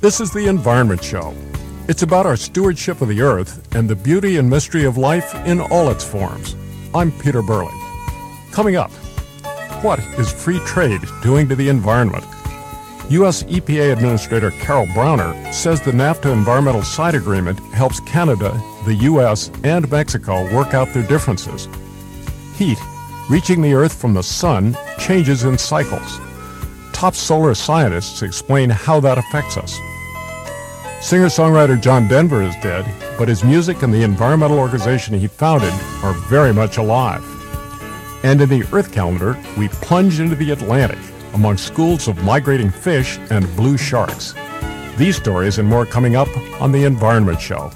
This is the Environment Show. It's about our stewardship of the earth and the beauty and mystery of life in all its forms. I'm Peter Burley. Coming up, what is free trade doing to the environment? U.S. EPA Administrator Carol Browner says the NAFTA Environmental Side Agreement helps Canada, the U.S., and Mexico work out their differences. Heat, reaching the Earth from the sun, changes in cycles. Top solar scientists explain how that affects us. Singer-songwriter John Denver is dead, but his music and the environmental organization he founded are very much alive. And in the Earth Calendar, we plunge into the Atlantic among schools of migrating fish and blue sharks. These stories and more coming up on The Environment Show.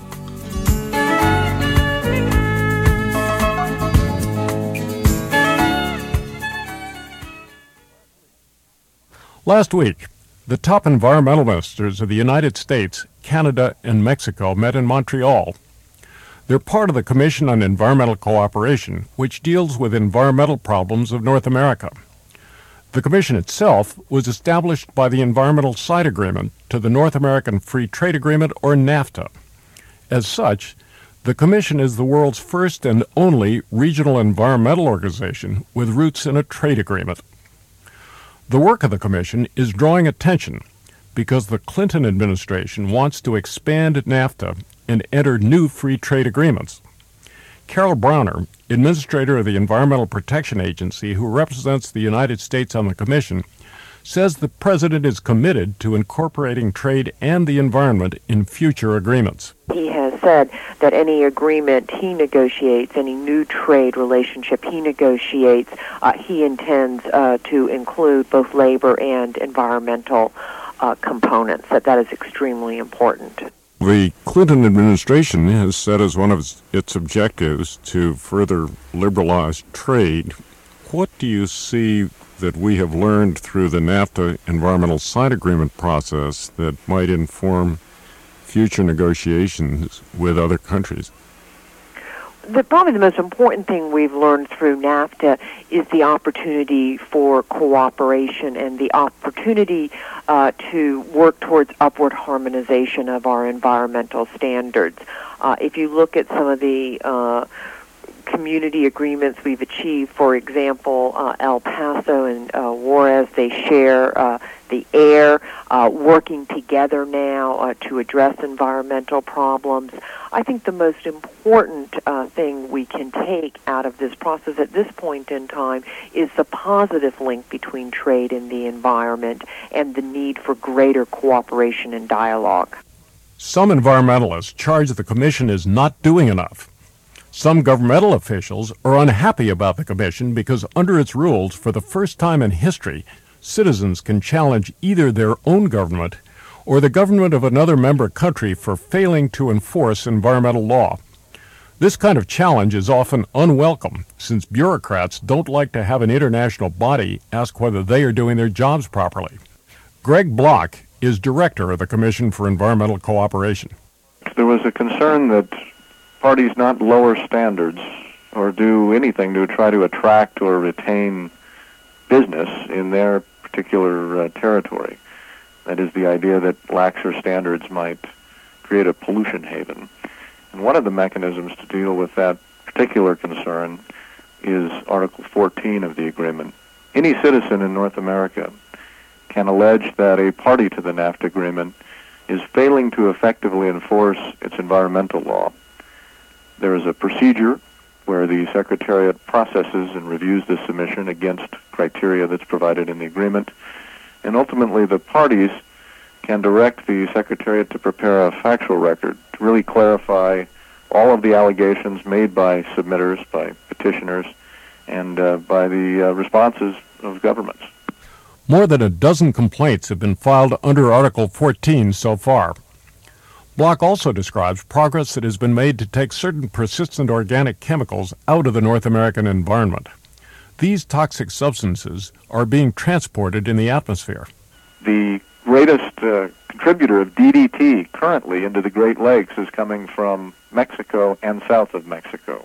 Last week, the top environmental ministers of the United States, Canada, and Mexico met in Montreal. They're part of the Commission on Environmental Cooperation, which deals with environmental problems of North America. The Commission itself was established by the Environmental Side Agreement to the North American Free Trade Agreement, or NAFTA. As such, the Commission is the world's first and only regional environmental organization with roots in a trade agreement. The work of the Commission is drawing attention because the Clinton administration wants to expand NAFTA and enter new free trade agreements. Carol Browner, administrator of the Environmental Protection Agency, who represents the United States on the Commission, says the President is committed to incorporating trade and the environment in future agreements. He has said that any agreement he negotiates, any new trade relationship he negotiates, he intends to include both labor and environmental components. That is extremely important. The Clinton administration has set as one of its objectives to further liberalize trade. What do you see that we have learned through the NAFTA Environmental Side Agreement process that might inform future negotiations with other countries? Probably the most important thing we've learned through NAFTA is the opportunity for cooperation and the opportunity to work towards upward harmonization of our environmental standards. If you look at some of the community agreements we've achieved, for example, El Paso and Juarez, they share the air, working together now to address environmental problems. I think the most important thing we can take out of this process at this point in time is the positive link between trade and the environment and the need for greater cooperation and dialogue. Some environmentalists charge the Commission is not doing enough. Some governmental officials are unhappy about the Commission because under its rules, for the first time in history, citizens can challenge either their own government or the government of another member country for failing to enforce environmental law. This kind of challenge is often unwelcome, since bureaucrats don't like to have an international body ask whether they are doing their jobs properly. Greg Block is director of the Commission for Environmental Cooperation. There was a concern that parties not lower standards or do anything to try to attract or retain business in their particular territory. That is, the idea that laxer standards might create a pollution haven. And one of the mechanisms to deal with that particular concern is Article 14 of the agreement. Any citizen in North America can allege that a party to the NAFTA agreement is failing to effectively enforce its environmental law. There is a procedure where the Secretariat processes and reviews the submission against criteria that's provided in the agreement, and ultimately the parties can direct the Secretariat to prepare a factual record to really clarify all of the allegations made by submitters, by petitioners, and by the responses of governments. More than a dozen complaints have been filed under Article 14 so far. Block also describes progress that has been made to take certain persistent organic chemicals out of the North American environment. These toxic substances are being transported in the atmosphere. The greatest contributor of DDT currently into the Great Lakes is coming from Mexico and south of Mexico.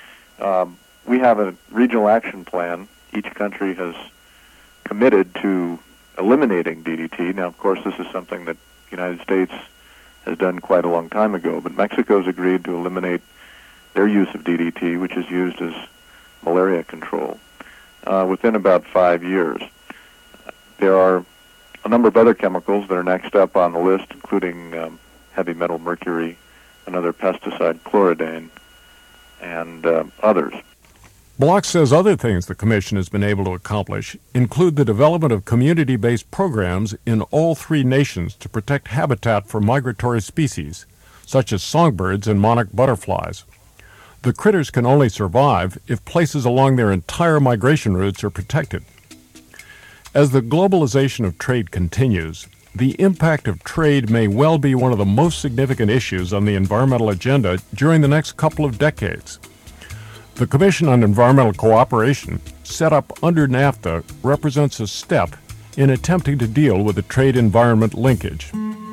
We have a regional action plan. Each country has committed to eliminating DDT. Now, of course, this is something that the United States has done quite a long time ago, but Mexico's agreed to eliminate their use of DDT, which is used as malaria control, within about 5 years. There are a number of other chemicals that are next up on the list, including heavy metal mercury, another pesticide, chloridane, and others. Block says other things the Commission has been able to accomplish include the development of community-based programs in all 3 nations to protect habitat for migratory species, such as songbirds and monarch butterflies. The critters can only survive if places along their entire migration routes are protected. As the globalization of trade continues, the impact of trade may well be one of the most significant issues on the environmental agenda during the next couple of decades. The Commission on Environmental Cooperation, set up under NAFTA, represents a step in attempting to deal with the trade-environment linkage.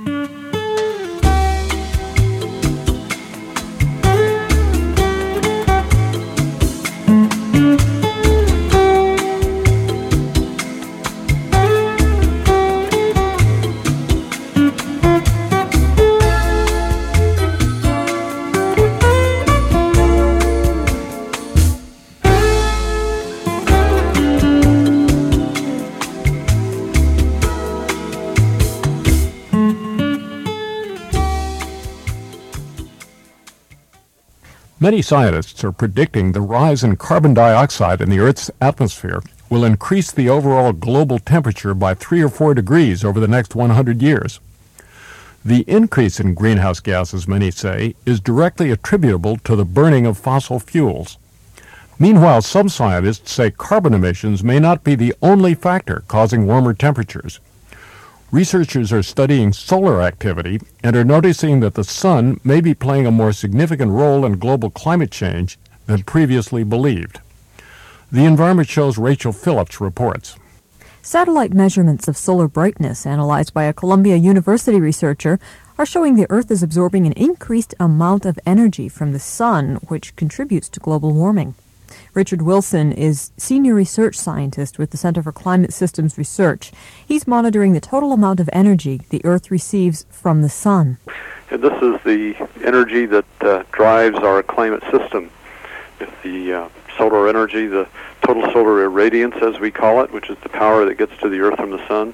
Many scientists are predicting the rise in carbon dioxide in the Earth's atmosphere will increase the overall global temperature by 3 or 4 degrees over the next 100 years. The increase in greenhouse gases, many say, is directly attributable to the burning of fossil fuels. Meanwhile, some scientists say carbon emissions may not be the only factor causing warmer temperatures. Researchers are studying solar activity and are noticing that the sun may be playing a more significant role in global climate change than previously believed. The Environment Show's Rachel Phillips reports. Satellite measurements of solar brightness analyzed by a Columbia University researcher are showing the Earth is absorbing an increased amount of energy from the sun, which contributes to global warming. Richard Wilson is Senior Research Scientist with the Center for Climate Systems Research. He's monitoring the total amount of energy the Earth receives from the sun. And this is the energy that drives our climate system. If the solar energy, the total solar irradiance, as we call it, which is the power that gets to the Earth from the sun,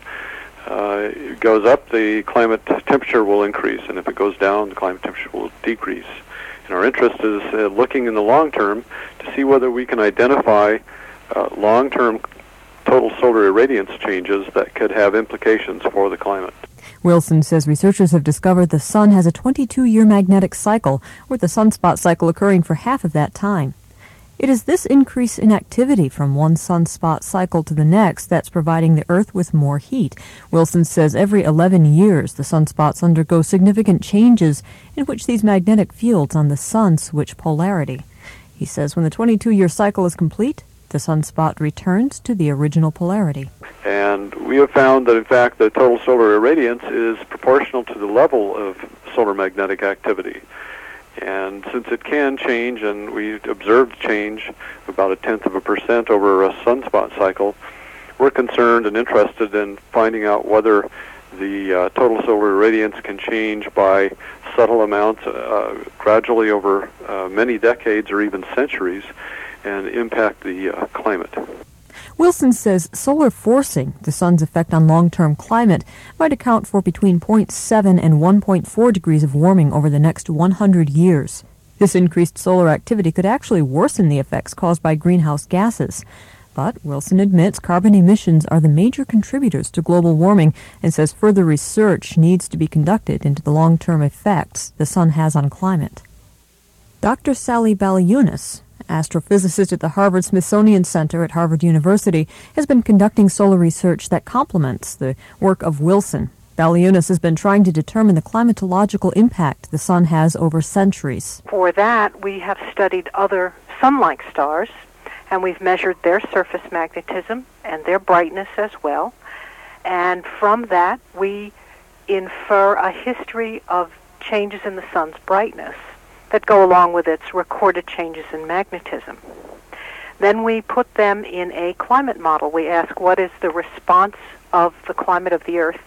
it goes up, the climate temperature will increase, and if it goes down, the climate temperature will decrease. And our interest is looking in the long term to see whether we can identify long-term total solar irradiance changes that could have implications for the climate. Wilson says researchers have discovered the sun has a 22-year magnetic cycle, with the sunspot cycle occurring for half of that time. It is this increase in activity from one sunspot cycle to the next that's providing the Earth with more heat. Wilson says every 11 years the sunspots undergo significant changes in which these magnetic fields on the sun switch polarity. He says when the 22-year cycle is complete, the sunspot returns to the original polarity. And we have found that, in fact, the total solar irradiance is proportional to the level of solar magnetic activity. And since it can change, and we observed change about 0.1% over a sunspot cycle, we're concerned and interested in finding out whether the total solar irradiance can change by subtle amounts gradually over many decades or even centuries and impact the climate. Wilson says solar forcing, the sun's effect on long-term climate, might account for between 0.7 and 1.4 degrees of warming over the next 100 years. This increased solar activity could actually worsen the effects caused by greenhouse gases. But Wilson admits carbon emissions are the major contributors to global warming and says further research needs to be conducted into the long-term effects the sun has on climate. Dr. Sally Baliunas, astrophysicist at the Harvard-Smithsonian Center at Harvard University, has been conducting solar research that complements the work of Wilson. Baliunas has been trying to determine the climatological impact the sun has over centuries. For that, we have studied other sun-like stars, and we've measured their surface magnetism and their brightness as well. And from that, we infer a history of changes in the sun's brightness that go along with its recorded changes in magnetism. Then we put them in a climate model. We ask what is the response of the climate of the Earth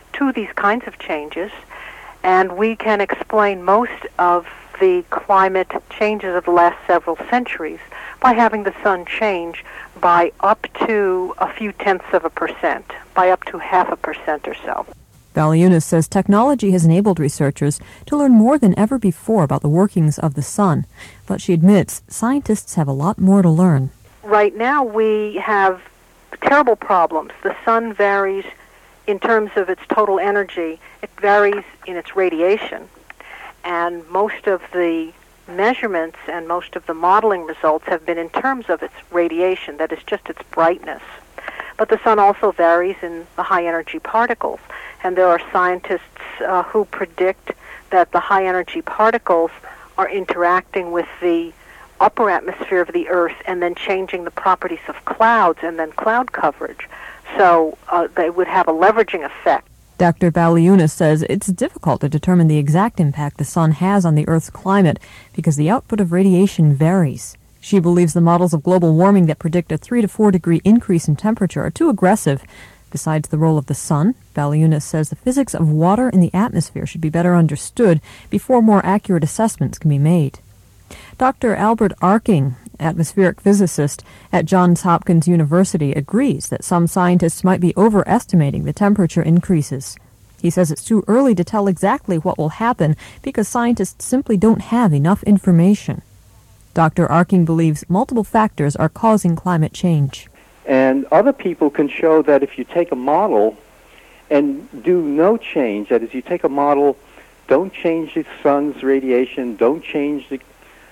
to these kinds of changes, and we can explain most of the climate changes of the last several centuries by having the sun change by up to a few tenths of a percent, by up to 0.5% or so. Baliunas says technology has enabled researchers to learn more than ever before about the workings of the sun, but she admits scientists have a lot more to learn. Right now we have terrible problems. The sun varies in terms of its total energy. It varies in its radiation. And most of the measurements and most of the modeling results have been in terms of its radiation, that is just its brightness. But the sun also varies in the high-energy particles, and there are scientists who predict that the high-energy particles are interacting with the upper atmosphere of the Earth and then changing the properties of clouds and then cloud coverage. So they would have a leveraging effect. Dr. Baliunas says it's difficult to determine the exact impact the sun has on the Earth's climate because the output of radiation varies. She believes the models of global warming that predict a 3 to 4 degree increase in temperature are too aggressive. Besides the role of the sun, Baliunas says the physics of water in the atmosphere should be better understood before more accurate assessments can be made. Dr. Albert Arking, atmospheric physicist at Johns Hopkins University, agrees that some scientists might be overestimating the temperature increases. He says it's too early to tell exactly what will happen because scientists simply don't have enough information. Dr. Arking believes multiple factors are causing climate change. And other people can show that if you take a model and do no change, that is, you take a model, don't change the sun's radiation, don't change the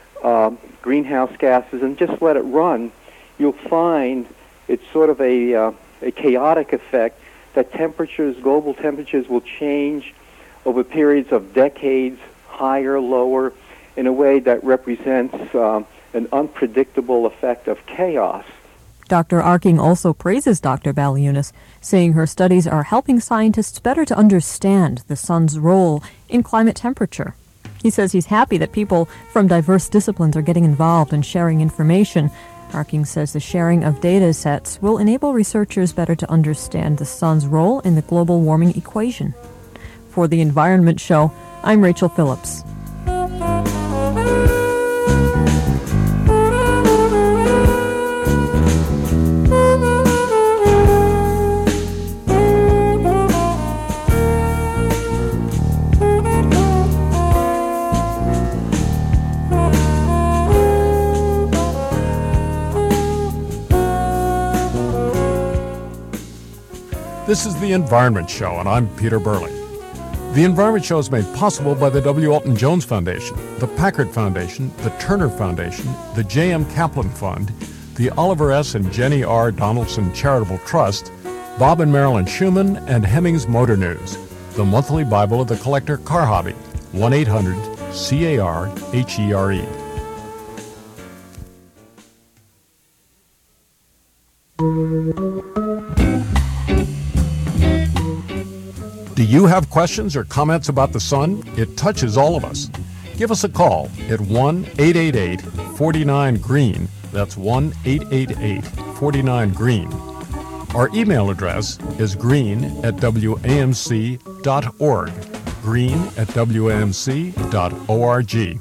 greenhouse gases, and just let it run, you'll find it's sort of a chaotic effect that global temperatures will change over periods of decades, higher, lower, in a way that represents an unpredictable effect of chaos. Dr. Arking also praises Dr. Baliunas, saying her studies are helping scientists better to understand the sun's role in climate temperature. He says he's happy that people from diverse disciplines are getting involved and sharing information. Arking says the sharing of data sets will enable researchers better to understand the sun's role in the global warming equation. For the Environment Show, I'm Rachel Phillips. This is The Environment Show, and I'm Peter Burley. The Environment Show is made possible by the W. Alton Jones Foundation, the Packard Foundation, the Turner Foundation, the J.M. Kaplan Fund, the Oliver S. and Jenny R. Donaldson Charitable Trust, Bob and Marilyn Schumann, and Hemmings Motor News, the monthly Bible of the collector car hobby, 1-800-CAR-HERE. Do you have questions or comments about the sun? It touches all of us. Give us a call at 1-888-49-GREEN. That's 1-888-49-GREEN. Our email address is green@wamc.org. green@wamc.org.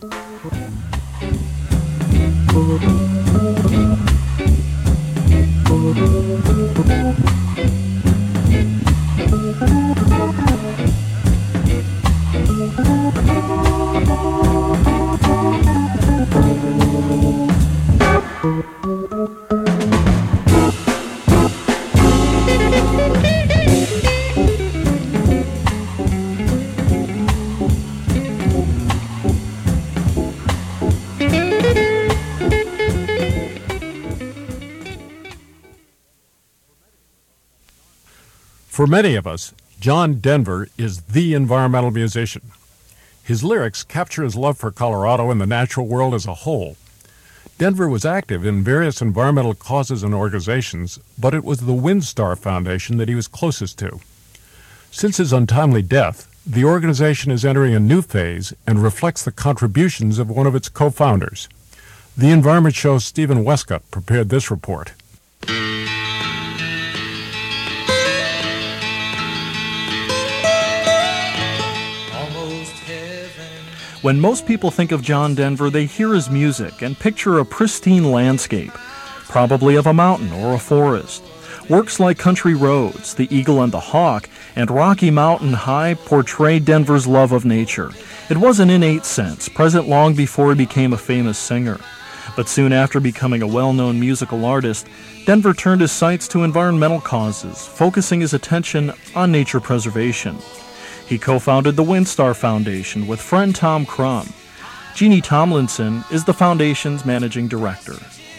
For many of us, John Denver is the environmental musician. His lyrics capture his love for Colorado and the natural world as a whole. Denver was active in various environmental causes and organizations, but it was the WinStar Foundation that he was closest to. Since his untimely death, the organization is entering a new phase and reflects the contributions of one of its co-founders. The Environment Show's Stephen Westcott prepared this report. When most people think of John Denver, they hear his music and picture a pristine landscape, probably of a mountain or a forest. Works like Country Roads, The Eagle and the Hawk, and Rocky Mountain High portray Denver's love of nature. It was an innate sense, present long before he became a famous singer. But soon after becoming a well-known musical artist, Denver turned his sights to environmental causes, focusing his attention on nature preservation. He co-founded the WinStar Foundation with friend Tom Crum. Jeannie Tomlinson is the foundation's managing director.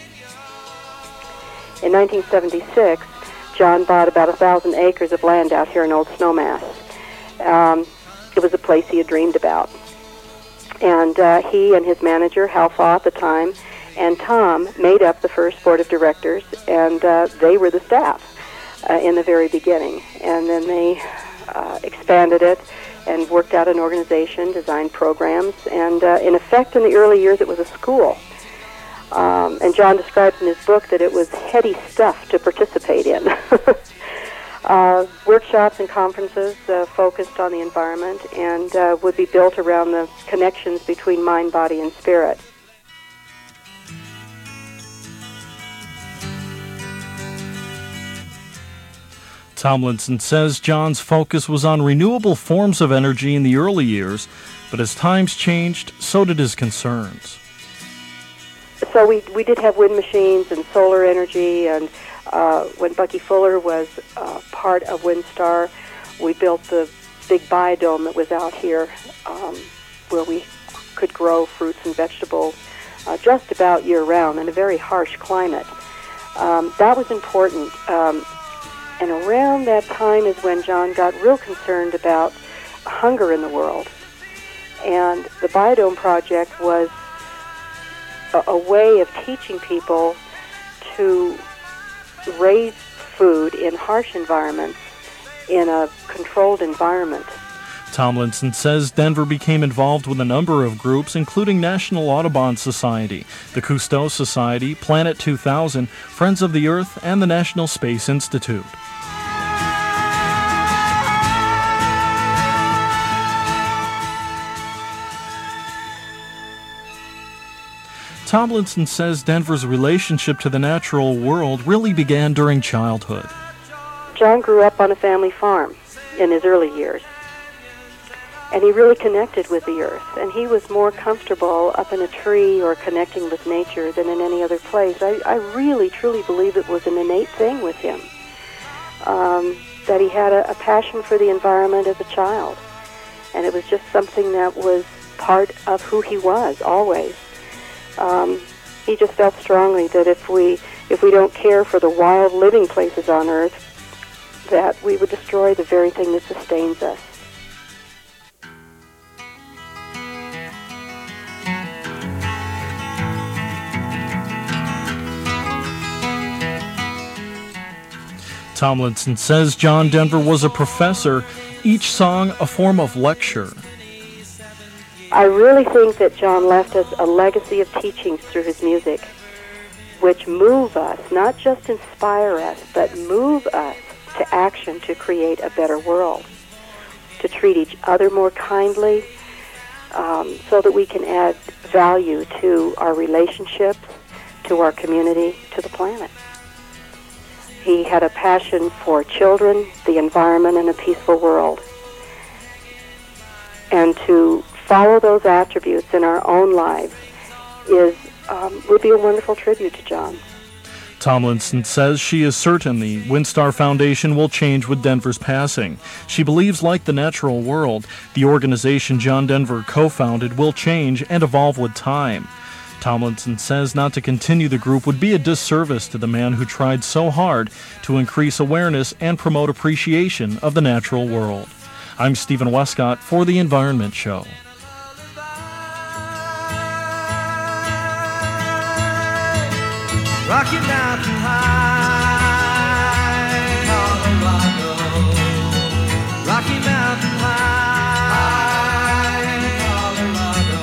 In 1976, John bought about 1,000 acres of land out here in Old Snowmass. It was a place he had dreamed about. And he and his manager, Hal Faw at the time, and Tom made up the first board of directors, and they were the staff in the very beginning. And then they expanded it and worked out an organization, designed programs, and in effect in the early years it was a school. And John describes in his book that it was heady stuff to participate in. Workshops and conferences focused on the environment and would be built around the connections between mind, body, and spirit. Tomlinson says John's focus was on renewable forms of energy in the early years, but as times changed, so did his concerns. So we did have wind machines and solar energy, and when Bucky Fuller was part of WinStar, we built the big biodome that was out here where we could grow fruits and vegetables just about year-round in a very harsh climate. That was important. And around that time is when John got real concerned about hunger in the world. And the Biodome Project was a way of teaching people to raise food in harsh environments in a controlled environment. Tomlinson says Denver became involved with a number of groups, including National Audubon Society, the Cousteau Society, Planet 2000, Friends of the Earth, and the National Space Institute. Tomlinson says Denver's relationship to the natural world really began during childhood. John grew up on a family farm in his early years, and he really connected with the earth, and he was more comfortable up in a tree or connecting with nature than in any other place. I really, truly believe it was an innate thing with him, that he had a passion for the environment as a child, and it was just something that was part of who he was, always. He just felt strongly that if we don't care for the wild living places on Earth, that we would destroy the very thing that sustains us. Tomlinson says John Denver was a professor, each song a form of lecture. I really think that John left us a legacy of teachings through his music, which move us, not just inspire us, but move us to action to create a better world, to treat each other more kindly, so that we can add value to our relationships, to our community, to the planet. He had a passion for children, the environment, and a peaceful world. And to follow those attributes in our own lives would be a wonderful tribute to John. Tomlinson says she is certain the WinStar Foundation will change with Denver's passing. She believes, like the natural world, the organization John Denver co-founded will change and evolve with time. Tomlinson says not to continue the group would be a disservice to the man who tried so hard to increase awareness and promote appreciation of the natural world. I'm Stephen Westcott for The Environment Show. Rocky Mountain High, Colorado. Rocky Mountain High, Colorado.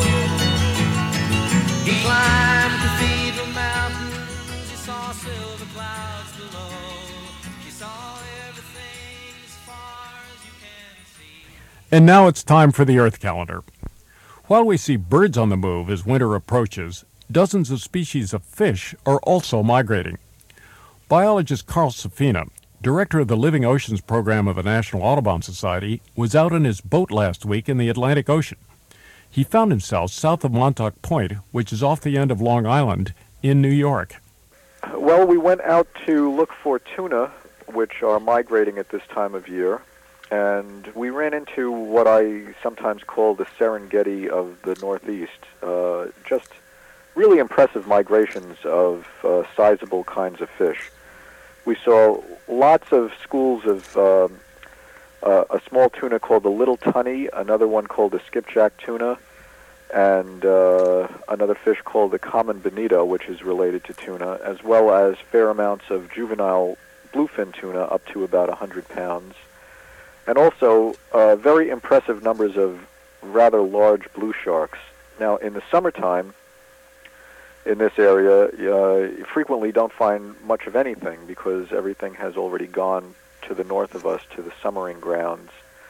He climbed Cathedral Mountains. He saw silver clouds below. He saw everything as far as you can see. And now it's time for the Earth Calendar. While we see birds on the move as winter approaches, dozens of species of fish are also migrating. Biologist Carl Safina, director of the Living Oceans program of the National Audubon Society, was out on his boat last week in the Atlantic Ocean. He found himself south of Montauk Point, which is off the end of Long Island, in New York. Well, we went out to look for tuna, which are migrating at this time of year, and we ran into what I sometimes call the Serengeti of the Northeast. Just really impressive migrations of sizable kinds of fish. We saw lots of schools of a small tuna called the little tunny, another one called the skipjack tuna, and another fish called the common bonito, which is related to tuna, as well as fair amounts of juvenile bluefin tuna up to about 100 pounds, and also very impressive numbers of rather large blue sharks. Now, in the summertime, in this area, you frequently don't find much of anything because everything has already gone to the north of us to the summering grounds.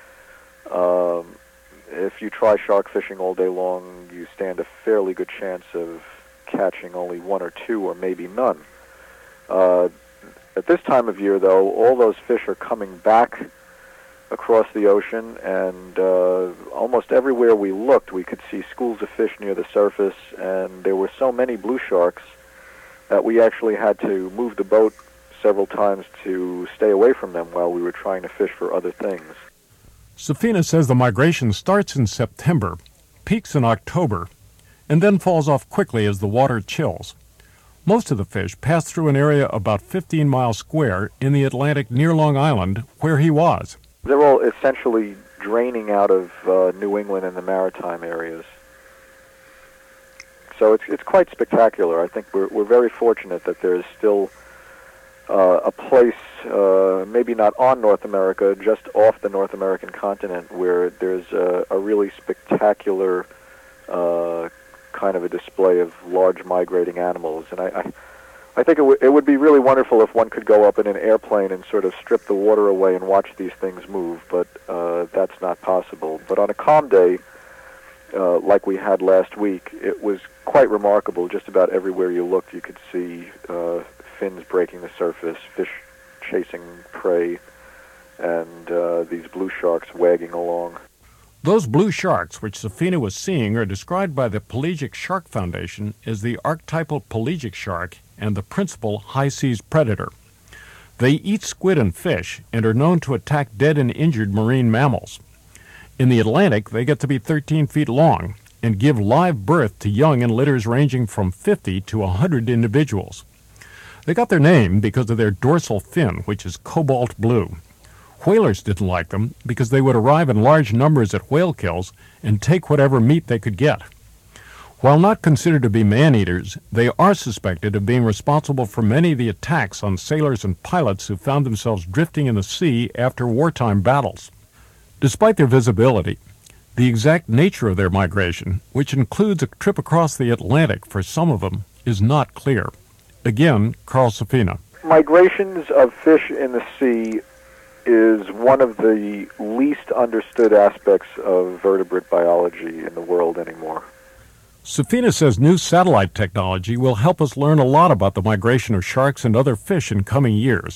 If you try shark fishing all day long, you stand a fairly good chance of catching only one or two or maybe none. At this time of year, though, all those fish are coming back across the ocean, and almost everywhere we looked, we could see schools of fish near the surface, and there were so many blue sharks that we actually had to move the boat several times to stay away from them while we were trying to fish for other things. Safina says the migration starts in September, peaks in October, and then falls off quickly as the water chills. Most of the fish pass through an area about 15 miles square in the Atlantic near Long Island, where he was. They're all essentially draining out of New England and the maritime areas. So it's quite spectacular. I think we're very fortunate that there's still a place, maybe not on North America, just off the North American continent, where there's a really spectacular kind of a display of large migrating animals. And I think it would be really wonderful if one could go up in an airplane and sort of strip the water away and watch these things move, but that's not possible. But on a calm day, like we had last week, it was quite remarkable. Just about everywhere you looked, you could see fins breaking the surface, fish chasing prey, and these blue sharks wagging along. Those blue sharks, which Safina was seeing, are described by the Pelagic Shark Foundation as the archetypal pelagic shark and the principal high-seas predator. They eat squid and fish and are known to attack dead and injured marine mammals. In the Atlantic, they get to be 13 feet long and give live birth to young in litters ranging from 50 to 100 individuals. They got their name because of their dorsal fin, which is cobalt blue. Whalers didn't like them because they would arrive in large numbers at whale kills and take whatever meat they could get. While not considered to be man-eaters, they are suspected of being responsible for many of the attacks on sailors and pilots who found themselves drifting in the sea after wartime battles. Despite their visibility, the exact nature of their migration, which includes a trip across the Atlantic for some of them, is not clear. Again, Carl Safina. Migrations of fish in the sea is one of the least understood aspects of vertebrate biology in the world anymore. Safina says new satellite technology will help us learn a lot about the migration of sharks and other fish in coming years.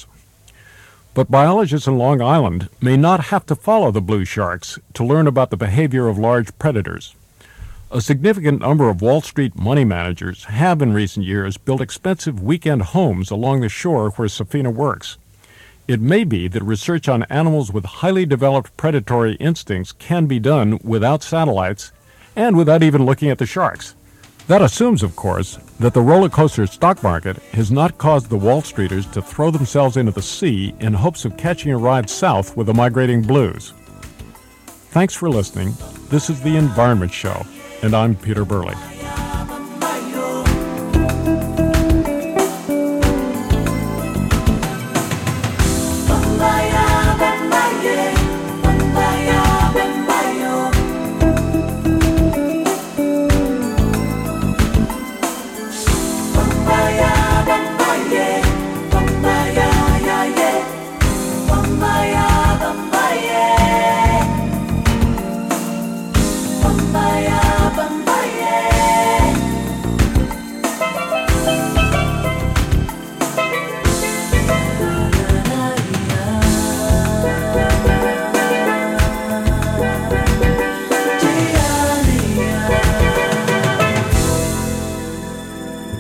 But biologists in Long Island may not have to follow the blue sharks to learn about the behavior of large predators. A significant number of Wall Street money managers have in recent years built expensive weekend homes along the shore where Safina works. It may be that research on animals with highly developed predatory instincts can be done without satellites and without even looking at the sharks. That assumes, of course, that the roller coaster stock market has not caused the Wall Streeters to throw themselves into the sea in hopes of catching a ride south with the migrating blues. Thanks for listening. This is The Environment Show, and I'm Peter Burley. Bambaya,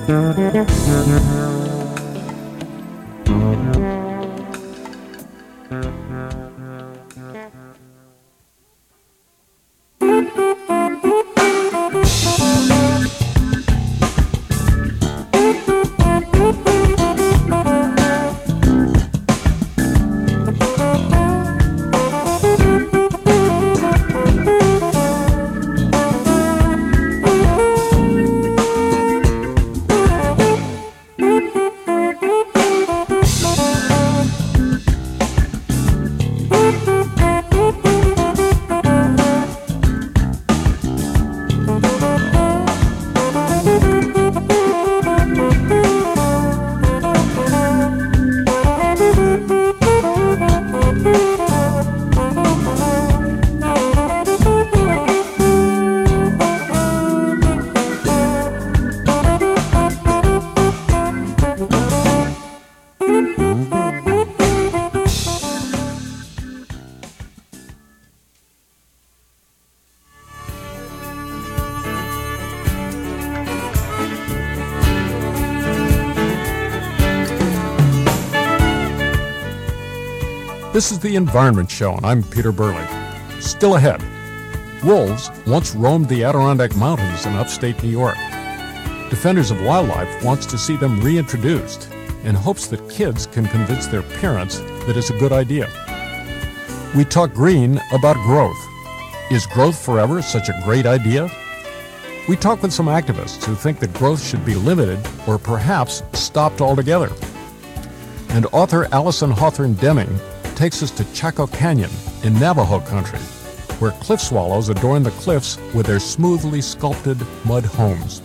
This is the Environment Show, and I'm Peter Burley. Still ahead, wolves once roamed the Adirondack Mountains in upstate New York. Defenders of Wildlife wants to see them reintroduced in hopes that kids can convince their parents that it's a good idea. We talk green about growth. Is growth forever such a great idea? We talk with some activists who think that growth should be limited or perhaps stopped altogether. And author Allison Hawthorne Deming takes us to Chaco Canyon in Navajo country, where cliff swallows adorn the cliffs with their smoothly sculpted mud homes.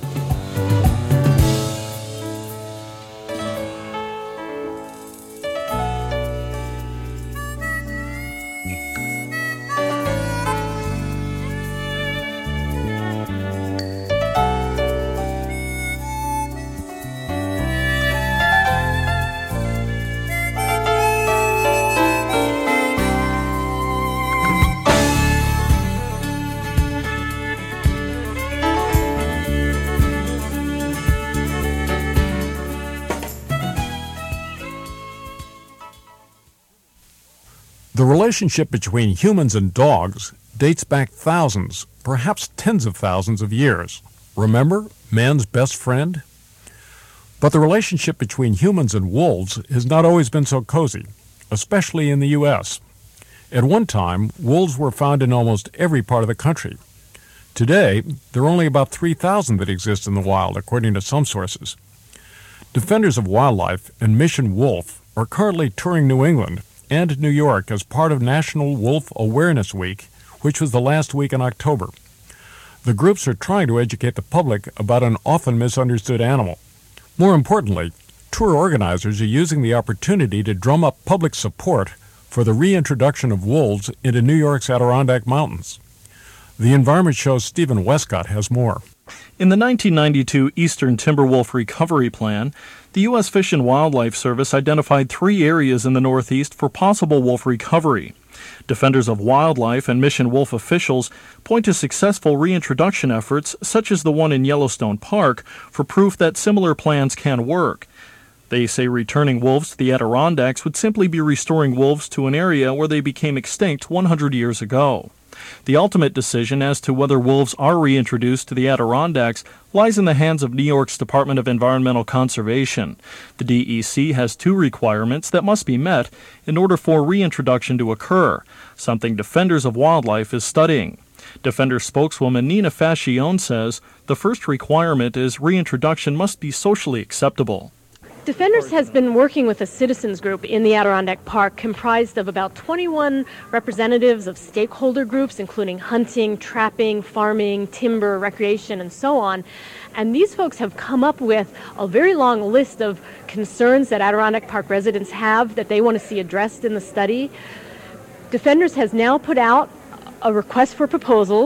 The relationship between humans and dogs dates back thousands, perhaps tens of thousands of years. Remember, man's best friend? But the relationship between humans and wolves has not always been so cozy, especially in the U.S. At one time, wolves were found in almost every part of the country. Today, there are only about 3,000 that exist in the wild, according to some sources. Defenders of Wildlife and Mission Wolf are currently touring New England and New York as part of National Wolf Awareness Week, which was the last week in October. The groups are trying to educate the public about an often misunderstood animal. More importantly, tour organizers are using the opportunity to drum up public support for the reintroduction of wolves into New York's Adirondack Mountains. The Environment Show's Stephen Westcott has more. In the 1992 Eastern Timber Wolf Recovery Plan, the U.S. Fish and Wildlife Service identified 3 areas in the Northeast for possible wolf recovery. Defenders of Wildlife and Mission Wolf officials point to successful reintroduction efforts, such as the one in Yellowstone Park, for proof that similar plans can work. They say returning wolves to the Adirondacks would simply be restoring wolves to an area where they became extinct 100 years ago. The ultimate decision as to whether wolves are reintroduced to the Adirondacks lies in the hands of New York's Department of Environmental Conservation. The DEC has 2 requirements that must be met in order for reintroduction to occur, something Defenders of Wildlife is studying. Defender spokeswoman Nina Fascione says the first requirement is reintroduction must be socially acceptable. Defenders has been working with a citizens group in the Adirondack Park comprised of about 21 representatives of stakeholder groups, including hunting, trapping, farming, timber, recreation, and so on. And these folks have come up with a very long list of concerns that Adirondack Park residents have that they want to see addressed in the study. Defenders has now put out a request for proposals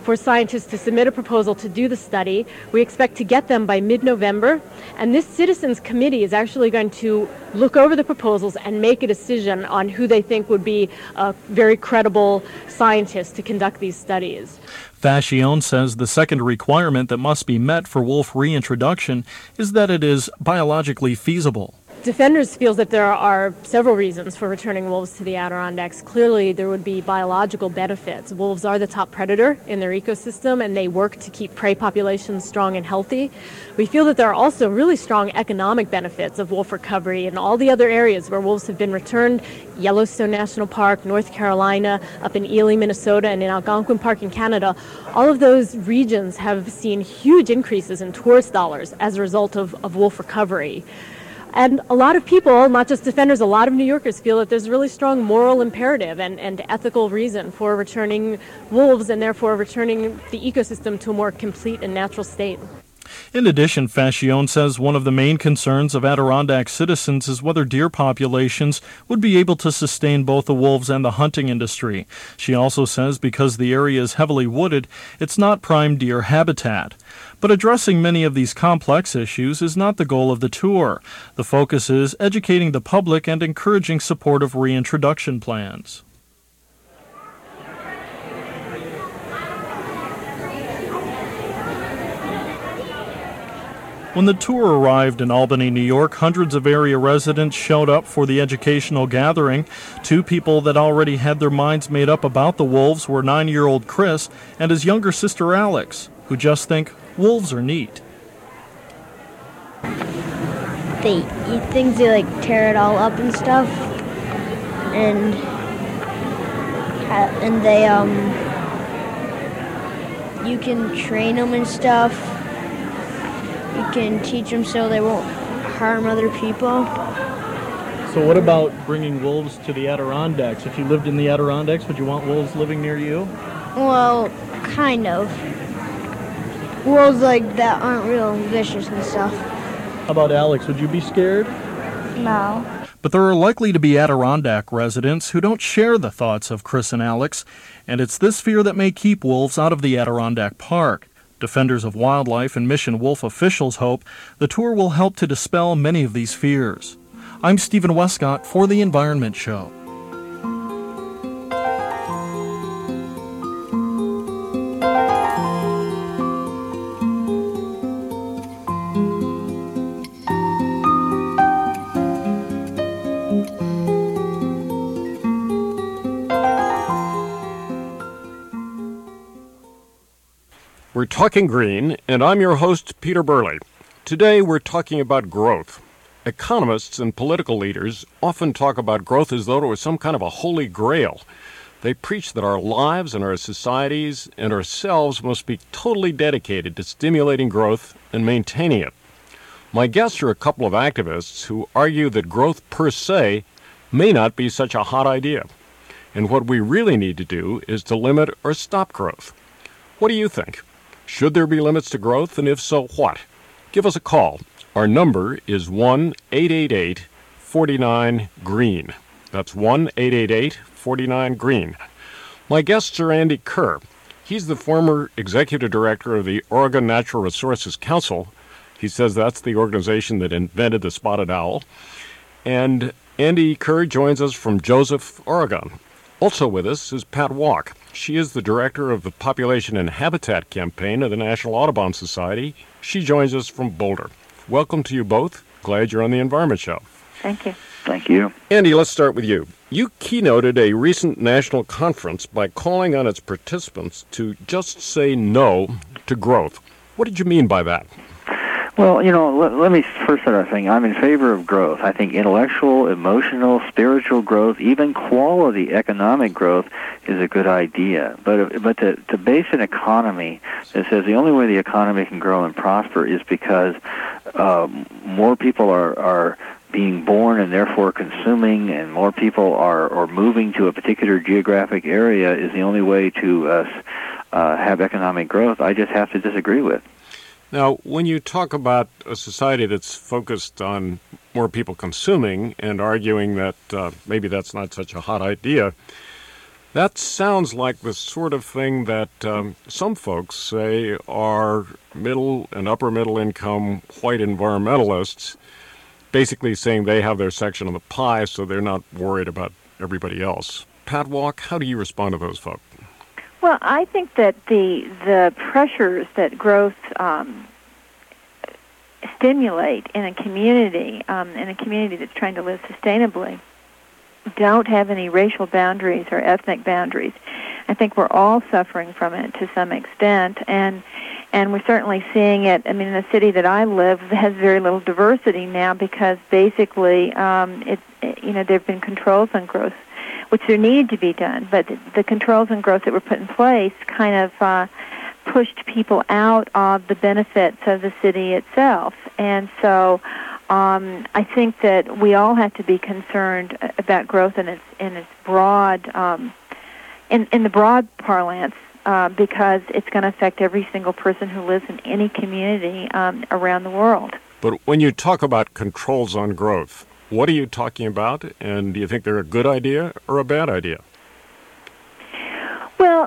for scientists to submit a proposal to do the study. We expect to get them by mid-November, and this citizens committee is actually going to look over the proposals and make a decision on who they think would be a very credible scientist to conduct these studies. Fascione says the second requirement that must be met for wolf reintroduction is that it is biologically feasible. Defenders feels that there are several reasons for returning wolves to the Adirondacks. Clearly, there would be biological benefits. Wolves are the top predator in their ecosystem, and they work to keep prey populations strong and healthy. We feel that there are also really strong economic benefits of wolf recovery in all the other areas where wolves have been returned. Yellowstone National Park, North Carolina, up in Ely, Minnesota, and in Algonquin Park in Canada. All of those regions have seen huge increases in tourist dollars as a result of wolf recovery. And a lot of people, not just defenders, a lot of New Yorkers feel that there's a really strong moral imperative and ethical reason for returning wolves and therefore returning the ecosystem to a more complete and natural state. In addition, Fascione says one of the main concerns of Adirondack citizens is whether deer populations would be able to sustain both the wolves and the hunting industry. She also says because the area is heavily wooded, it's not prime deer habitat. But addressing many of these complex issues is not the goal of the tour. The focus is educating the public and encouraging support of reintroduction plans. When the tour arrived in Albany, New York, hundreds of area residents showed up for the educational gathering. Two people that already had their minds made up about the wolves were 9-year-old Chris and his younger sister Alex, who just think wolves are neat. They eat things, they tear it all up and stuff, and they you can train them and stuff. You can teach them so they won't harm other people. So what about bringing wolves to the Adirondacks? If you lived in the Adirondacks, would you want wolves living near you? Well, kind of. Wolves like that aren't real vicious and stuff. How about Alex? Would you be scared? No. But there are likely to be Adirondack residents who don't share the thoughts of Chris and Alex, and it's this fear that may keep wolves out of the Adirondack Park. Defenders of wildlife and Mission Wolf officials hope the tour will help to dispel many of these fears. I'm Stephen Westcott for The Environment Show. We're talking green, and I'm your host, Peter Burley. Today we're talking about growth. Economists and political leaders often talk about growth as though it was some kind of a holy grail. They preach that our lives and our societies and ourselves must be totally dedicated to stimulating growth and maintaining it. My guests are a couple of activists who argue that growth per se may not be such a hot idea, and what we really need to do is to limit or stop growth. What do you think? Should there be limits to growth, and if so, what? Give us a call. Our number is 1-888-49-GREEN. That's 1-888-49-GREEN. My guests are Andy Kerr. He's the former executive director of the Oregon Natural Resources Council. He says that's the organization that invented the spotted owl. And Andy Kerr joins us from Joseph, Oregon. Also with us is Pat Walk. She is the director of the Population and Habitat Campaign of the National Audubon Society. She joins us from Boulder. Welcome to you both. Glad you're on the Environment Show. Thank you. Thank you. Andy, let's start with you. You keynoted a recent national conference by calling on its participants to just say no to growth. What did you mean by that? Well, let me first start by saying I'm in favor of growth. I think intellectual, emotional, spiritual growth, even quality economic growth is a good idea. But to base an economy that says the only way the economy can grow and prosper is because more people are being born and therefore consuming, and more people are moving to a particular geographic area is the only way to have economic growth, I just have to disagree with. Now, when you talk about a society that's focused on more people consuming and arguing that maybe that's not such a hot idea, That sounds like the sort of thing that some folks say are middle and upper middle income white environmentalists, basically saying they have their section of the pie, so they're not worried about everybody else. Pat Walk, how do you respond to those folks? Well, I think that the pressures that growth stimulate in a community that's trying to live sustainably, don't have any racial boundaries or ethnic boundaries. I think we're all suffering from it to some extent, and we're certainly seeing it. I mean, in the city that I live has very little diversity now because basically, there have been controls on growth, which there needed to be done, but the controls on growth that were put in place kind of pushed people out of the benefits of the city itself, and so. I think that we all have to be concerned about growth in its broad, in the broad parlance, because it's going to affect every single person who lives in any community around the world. But when you talk about controls on growth, what are you talking about? And do you think they're a good idea or a bad idea? Well,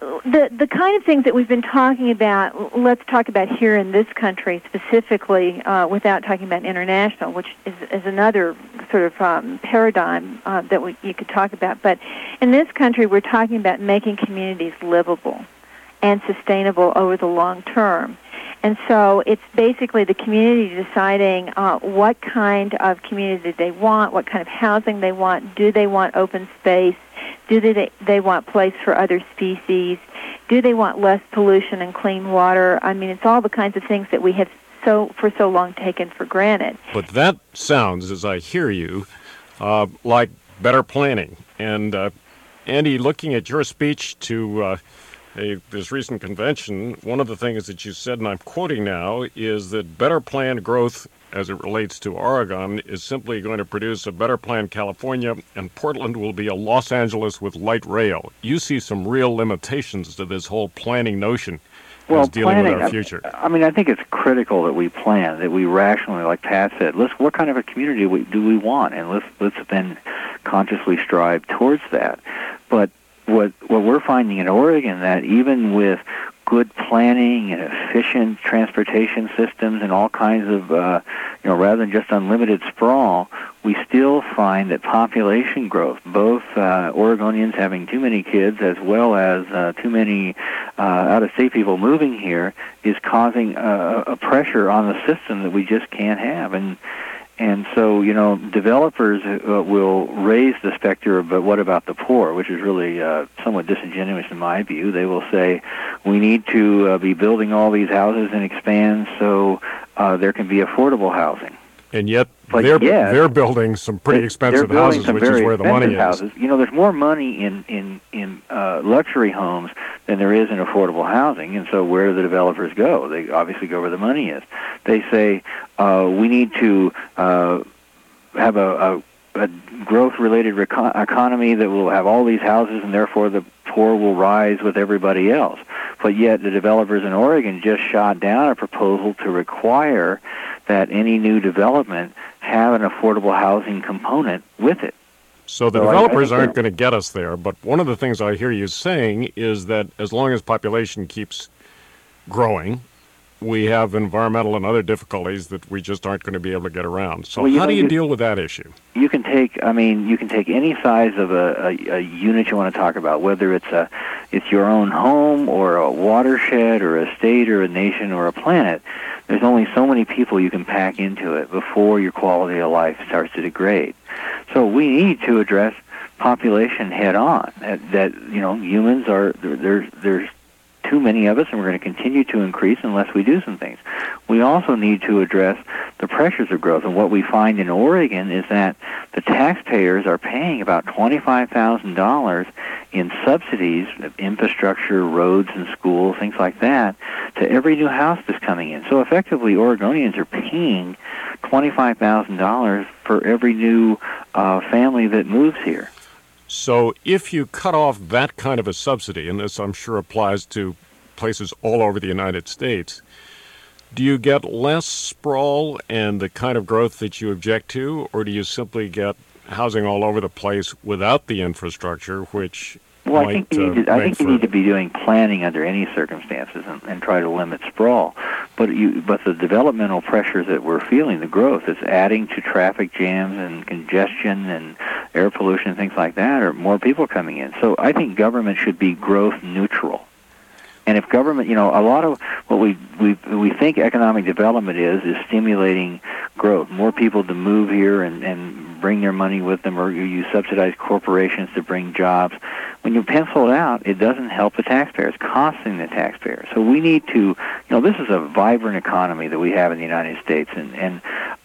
the kind of things that we've been talking about, let's talk about here in this country specifically, without talking about international, which is another sort of paradigm that you could talk about. But in this country, we're talking about making communities livable and sustainable over the long term. And so it's basically the community deciding what kind of community they want, what kind of housing they want, do they want open space, do they want place for other species, do they want less pollution and clean water? I mean, it's all the kinds of things that we have for so long taken for granted. But that sounds, as I hear you, like better planning. And Andy, looking at your speech to this recent convention, one of the things that you said, and I'm quoting now, is that better planned growth as it relates to Oregon is simply going to produce a better planned California, and Portland will be a Los Angeles with light rail. You see some real limitations to this whole planning notion as dealing with our future. I mean, I think it's critical that we plan, that we rationally, like Pat said, what kind of a community do we want, and let's then consciously strive towards that. But what we're finding in Oregon, that even with good planning and efficient transportation systems and all kinds of, rather than just unlimited sprawl, we still find that population growth, both Oregonians having too many kids as well as too many out-of-state people moving here, is causing a pressure on the system that we just can't have. And so, developers will raise the specter of, but what about the poor, which is really somewhat disingenuous in my view. They will say, we need to be building all these houses and expand so there can be affordable housing. And yet they're building some pretty expensive houses, which is where the money is. There's more money in luxury homes than there is in affordable housing, and so where do the developers go? They obviously go where the money is. They say we need to have a growth-related economy that will have all these houses, and therefore the poor will rise with everybody else. But yet the developers in Oregon just shot down a proposal to require that any new development have an affordable housing component with it. So the developers aren't going to get us there, but one of the things I hear you saying is that as long as population keeps growing, we have environmental and other difficulties that we just aren't going to be able to get around. So how do you deal with that issue? You can take any size of a unit you want to talk about, whether it's your own home or a watershed or a state or a nation or a planet. There's only so many people you can pack into it before your quality of life starts to degrade. So we need to address population head on. That humans are there's too many of us, and we're going to continue to increase unless we do some things. We also need to address the pressures of growth, and what we find in Oregon is that the taxpayers are paying about $25,000 in subsidies of infrastructure, roads and schools, things like that, to every new house that's coming in. So effectively, Oregonians are paying $25,000 for every new family that moves here. So if you cut off that kind of a subsidy, and this I'm sure applies to places all over the United States, do you get less sprawl and the kind of growth that you object to, or do you simply get housing all over the place without the infrastructure, which Well, might I think you make need to be doing planning under any circumstances and try to limit sprawl. But the developmental pressures that we're feeling, the growth, is adding to traffic jams and congestion and air pollution, things like that, or more people coming in. So I think government should be growth neutral. And if government, a lot of what we think economic development is stimulating growth, more people to move here and bring their money with them, or you subsidize corporations to bring jobs. When you pencil it out, it doesn't help the taxpayers, costing the taxpayers. So we need to, this is a vibrant economy that we have in the United States, and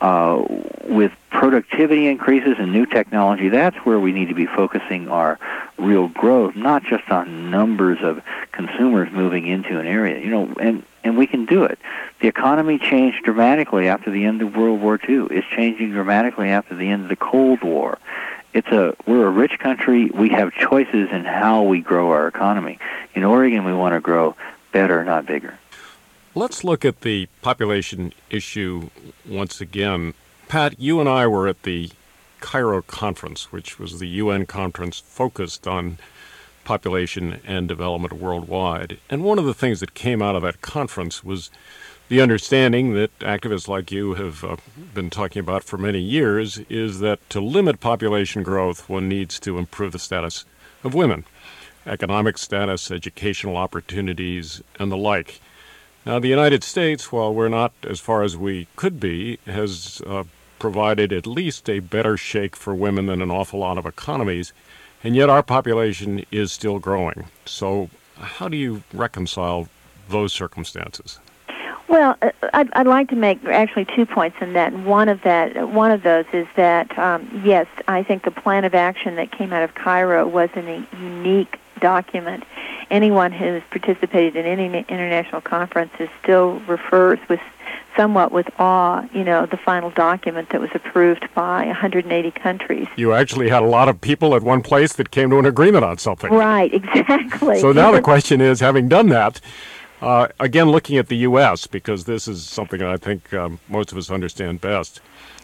with productivity increases and new technology, that's where we need to be focusing our real growth, not just on numbers of consumers moving into an area, and we can do it. The economy changed dramatically after the end of World War II. It's changing dramatically after the end of the Cold War. We're a rich country. We have choices in how we grow our economy. In Oregon, we want to grow better, not bigger. Let's look at the population issue once again. Pat, you and I were at the Cairo Conference, which was the UN conference focused on population and development worldwide. And one of the things that came out of that conference was the understanding that activists like you have been talking about for many years, is that to limit population growth, one needs to improve the status of women, economic status, educational opportunities, and the like. Now, the United States, while we're not as far as we could be, has provided at least a better shake for women than an awful lot of economies, and yet our population is still growing. So how do you reconcile those circumstances? Well, I'd like to make actually 2 points in that. And one of those is that, yes, I think the plan of action that came out of Cairo was a unique document. Anyone who's participated in any international conferences still refers somewhat with awe, the final document that was approved by 180 countries. You actually had a lot of people at one place that came to an agreement on something. Right, exactly. So now the question is, having done that, again, looking at the U.S., because this is something that I think most of us understand best,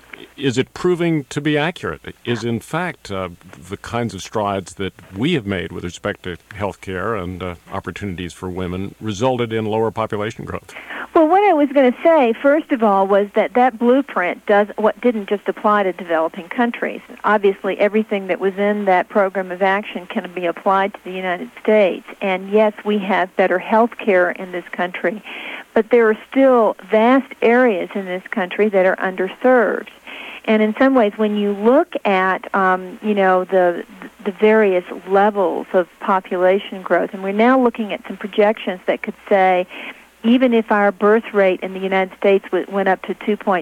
is it proving to be accurate? Is, in fact, the kinds of strides that we have made with respect to health care and opportunities for women resulted in lower population growth? Well, what I was going to say, first of all, was that blueprint didn't just apply to developing countries. Obviously, everything that was in that program of action can be applied to the United States. And yes, we have better health care in this country, but there are still vast areas in this country that are underserved. And in some ways, when you look at, the various levels of population growth, and we're now looking at some projections that could say, even if our birth rate in the United States went up to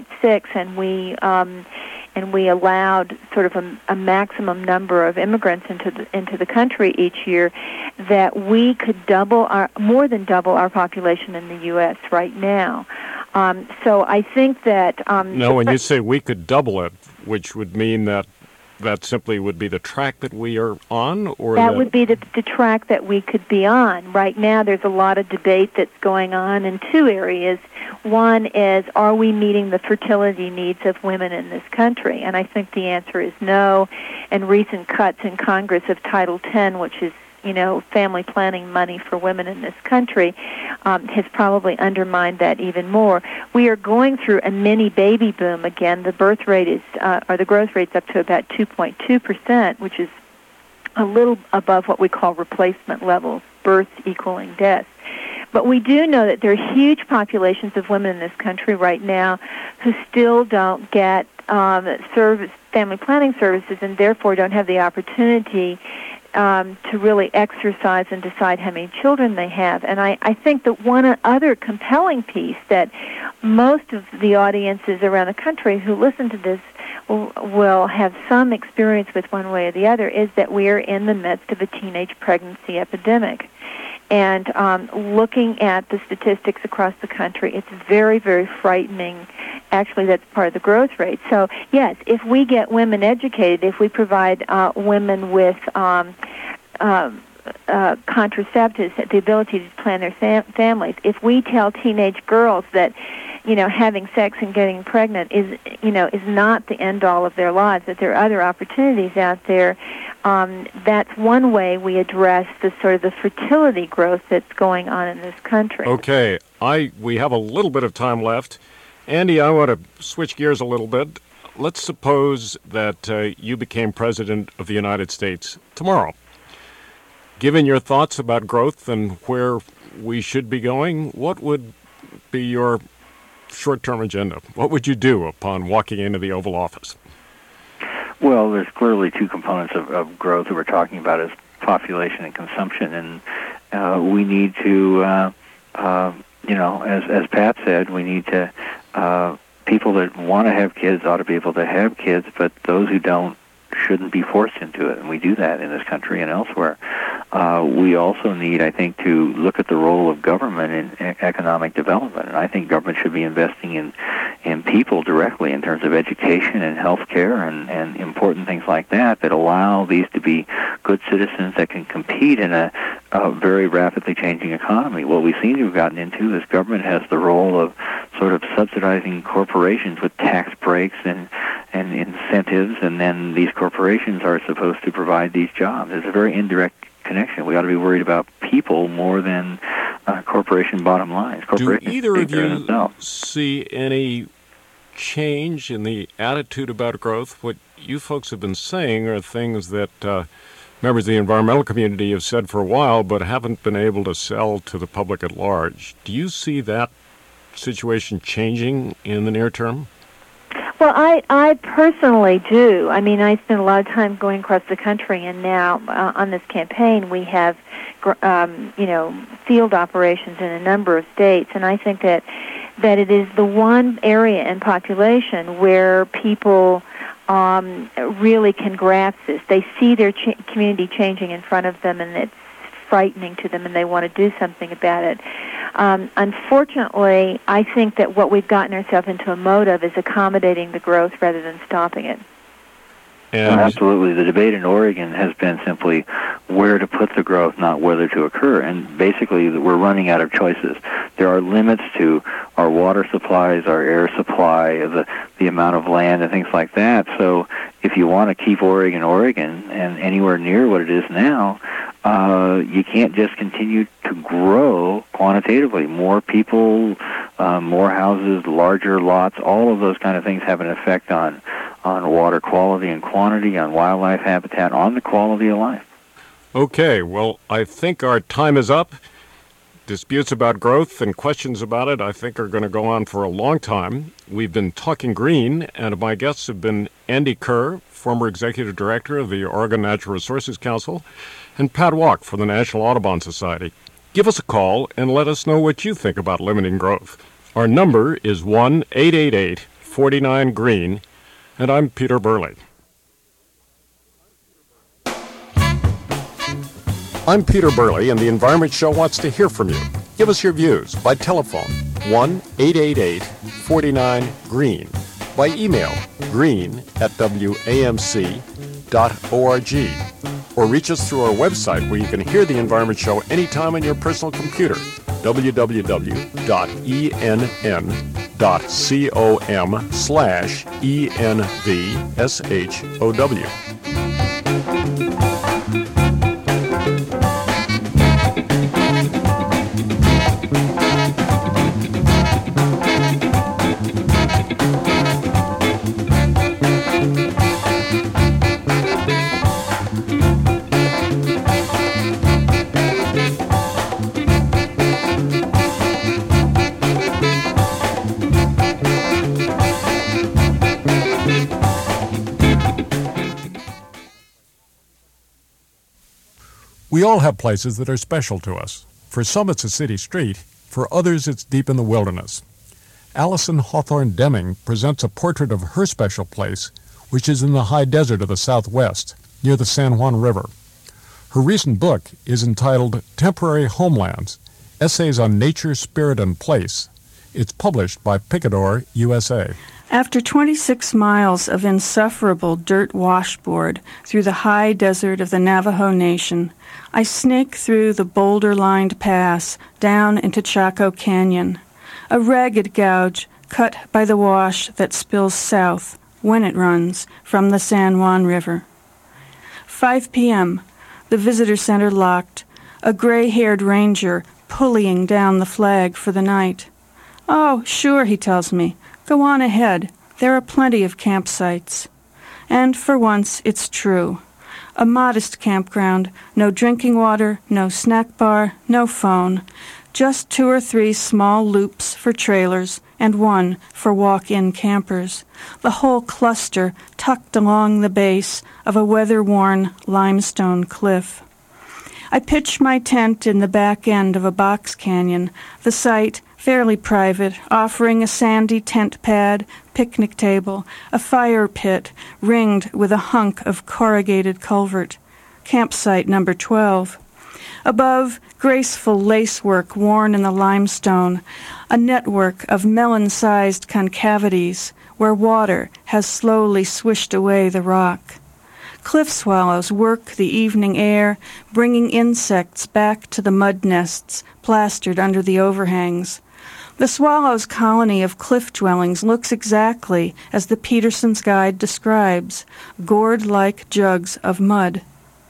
2.6, and we allowed sort of a maximum number of immigrants into the country each year, that we could more than double our population in the U.S. right now. So I think that... No, when you say we could double it, which would mean that simply would be the track that we are on? Or that would be the track that we could be on. Right now there's a lot of debate that's going on in two areas. One is, are we meeting the fertility needs of women in this country? And I think the answer is no. And recent cuts in Congress of Title X, which is family planning money for women in this country, has probably undermined that even more. We are going through a mini baby boom again. The birth rate is, or the growth rate's up to about 2.2%, which is a little above what we call replacement levels, births equaling deaths. But we do know that there are huge populations of women in this country right now who still don't get family planning services, and therefore don't have the opportunity to really exercise and decide how many children they have. And I think that one other compelling piece that most of the audiences around the country who listen to this will have some experience with one way or the other is that we are in the midst of a teenage pregnancy epidemic. And looking at the statistics across the country, it's very, very frightening. Actually, that's part of the growth rate. So, yes, if we get women educated, if we provide women with contraceptives, the ability to plan their families, if we tell teenage girls that, having sex and getting pregnant is not the end all of their lives, that there are other opportunities out there, that's one way we address the sort of the fertility growth that's going on in this country. Okay, we have a little bit of time left. Andy, I want to switch gears a little bit. Let's suppose that you became President of the United States tomorrow. Given your thoughts about growth and where we should be going, what would be your short-term agenda? What would you do upon walking into the Oval Office? Well, there's clearly two components of growth that we're talking about is population and consumption, and we need to, as Pat said, we need to, people that want to have kids ought to be able to have kids, but those who don't shouldn't be forced into it, and we do that in this country and elsewhere. We also need, I think, to look at the role of government in economic development, and I think government should be investing in people directly in terms of education and health care and important things like that allow these to be good citizens that can compete in a very rapidly changing economy. What we seem to have gotten into is government has the role of sort of subsidizing corporations with tax breaks and incentives, and then these corporations are supposed to provide these jobs. It's a very indirect connection. We ought to be worried about people more than corporation bottom lines. Do either of you see any change in the attitude about growth? What you folks have been saying are things that members of the environmental community have said for a while but haven't been able to sell to the public at large. Do you see that situation changing in the near term? Well, I personally do. I mean, I spend a lot of time going across the country, and now on this campaign we have, field operations in a number of states, and I think that it is the one area in population where people really can grasp this. They see their community changing in front of them, and it's frightening to them, and they want to do something about it. Unfortunately, I think that what we've gotten ourselves into a mode of is accommodating the growth rather than stopping it. And absolutely. The debate in Oregon has been simply where to put the growth, not whether to occur. And basically, we're running out of choices. There are limits to our water supplies, our air supply, the amount of land and things like that. So if you want to keep Oregon and anywhere near what it is now, you can't just continue to grow quantitatively. More people, more houses, larger lots, all of those kind of things have an effect on water quality and quantity, on wildlife habitat, on the quality of life. Okay, well, I think our time is up. Disputes about growth and questions about it, I think, are going to go on for a long time. We've been talking green, and my guests have been Andy Kerr, former executive director of the Oregon Natural Resources Council, and Pat Walk from the National Audubon Society. Give us a call and let us know what you think about limiting growth. Our number is 1-888-49-GREEN, and I'm Peter Burley. I'm Peter Burley, and the Environment Show wants to hear from you. Give us your views by telephone, 1-888-49-GREEN, by email, green@wamc.org, or reach us through our website where you can hear the Environment Show anytime on your personal computer, www.enn.com/ENVSHOW. We all have places that are special to us. For some, it's a city street. For others, it's deep in the wilderness. Allison Hawthorne Deming presents a portrait of her special place, which is in the high desert of the Southwest, near the San Juan River. Her recent book is entitled Temporary Homelands, Essays on Nature, Spirit, and Place. It's published by Picador, USA. After 26 miles of insufferable dirt washboard through the high desert of the Navajo Nation, I snake through the boulder-lined pass down into Chaco Canyon, a ragged gouge cut by the wash that spills south when it runs from the San Juan River. 5 p.m., the visitor center locked, a gray-haired ranger pulleying down the flag for the night. "Oh, sure," he tells me. "Go on ahead. There are plenty of campsites." And for once, it's true. A modest campground, no drinking water, no snack bar, no phone. Just 2 or 3 small loops for trailers and 1 for walk-in campers. The whole cluster tucked along the base of a weather-worn limestone cliff. I pitch my tent in the back end of a box canyon, the site fairly private, offering a sandy tent pad, picnic table, a fire pit ringed with a hunk of corrugated culvert. Campsite number 12. Above, graceful lacework worn in the limestone, a network of melon-sized concavities where water has slowly swished away the rock. Cliff swallows work the evening air, bringing insects back to the mud nests plastered under the overhangs. The swallow's colony of cliff dwellings looks exactly as the Peterson's Guide describes, gourd-like jugs of mud.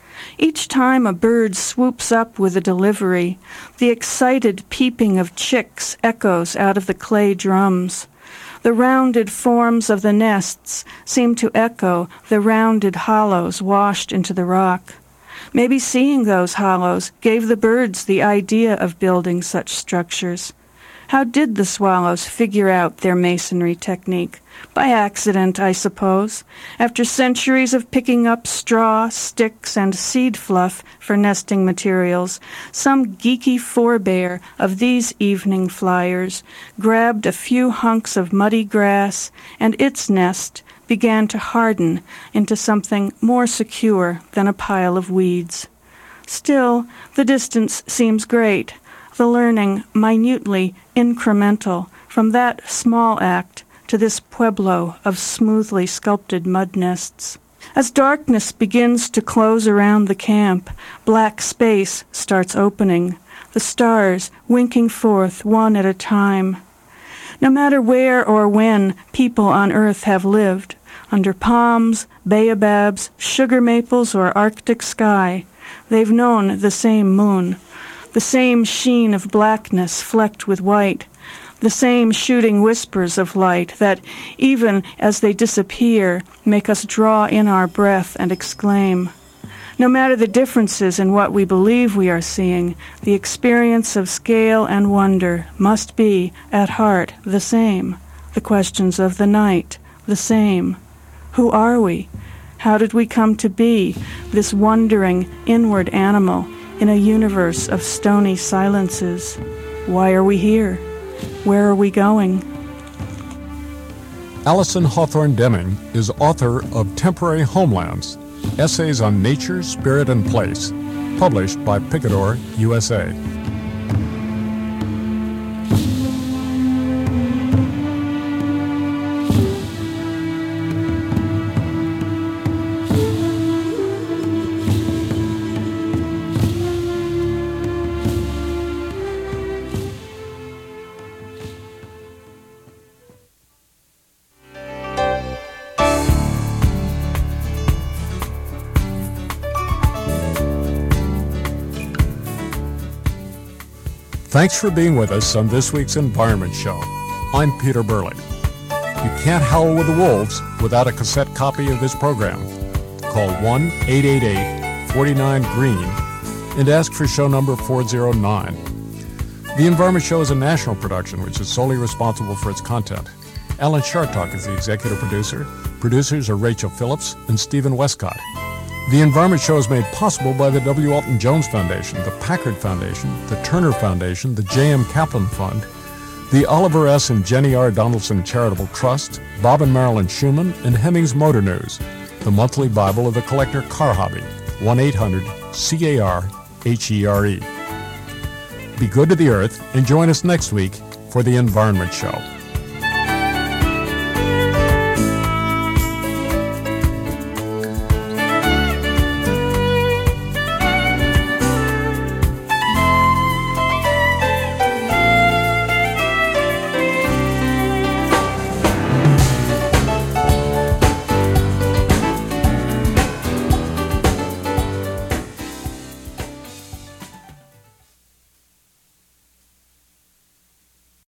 Each time a bird swoops up with a delivery, the excited peeping of chicks echoes out of the clay drums. The rounded forms of the nests seem to echo the rounded hollows washed into the rock. Maybe seeing those hollows gave the birds the idea of building such structures. How did the swallows figure out their masonry technique? By accident, I suppose, after centuries of picking up straw, sticks, and seed fluff for nesting materials. Some geeky forebear of these evening flyers grabbed a few hunks of muddy grass, and its nest began to harden into something more secure than a pile of weeds. Still, the distance seems great, the learning minutely incremental from that small act to this pueblo of smoothly sculpted mud nests. As darkness begins to close around the camp, black space starts opening, the stars winking forth one at a time. No matter where or when people on Earth have lived, under palms, baobabs, sugar maples, or Arctic sky, they've known the same moon, the same sheen of blackness flecked with white, the same shooting whispers of light that, even as they disappear, make us draw in our breath and exclaim. No matter the differences in what we believe we are seeing, the experience of scale and wonder must be, at heart, the same. The questions of the night, the same. Who are we? How did we come to be, this wondering, inward animal in a universe of stony silences? Why are we here? Where are we going? Allison Hawthorne Deming is author of Temporary Homelands, Essays on Nature, Spirit, and Place, published by Picador, USA. Thanks for being with us on this week's Environment Show. I'm Peter Burley. You can't howl with the wolves without a cassette copy of this program. Call 1-888-49-GREEN and ask for show number 409. The Environment Show is a national production which is solely responsible for its content. Alan Chartock is the executive producer. Producers are Rachel Phillips and Stephen Westcott. The Environment Show is made possible by the W. Alton Jones Foundation, the Packard Foundation, the Turner Foundation, the J.M. Kaplan Fund, the Oliver S. and Jenny R. Donaldson Charitable Trust, Bob and Marilyn Schumann, and Hemmings Motor News, the monthly Bible of the collector car hobby, 1-800-CAR-HERE. Be good to the earth and join us next week for the Environment Show.